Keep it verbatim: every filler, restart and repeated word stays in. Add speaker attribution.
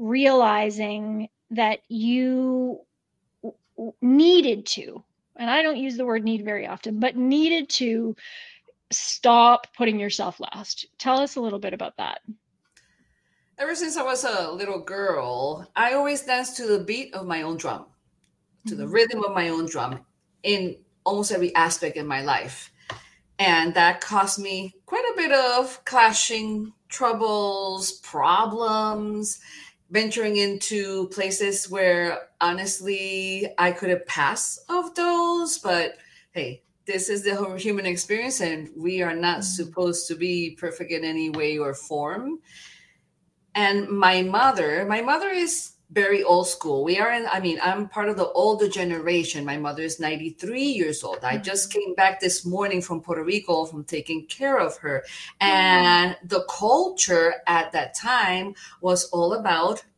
Speaker 1: realizing that you needed to, and I don't use the word need very often, but needed to stop putting yourself last. Tell us a little bit about that.
Speaker 2: Ever since I was a little girl, I always danced to the beat of my own drum, to the
Speaker 1: Mm-hmm.
Speaker 2: rhythm of my own drum in almost every aspect in my life. And that cost me quite a bit of clashing, troubles, problems, venturing into places where honestly I could have passed of those. But hey, this is the whole human experience, and we are not supposed to be perfect in any way or form. And my mother, my mother is very old school. We are in, I mean, I'm part of the older generation. My mother is ninety-three years old. I just came back this morning from Puerto Rico from taking care of her. And the culture at that time was all about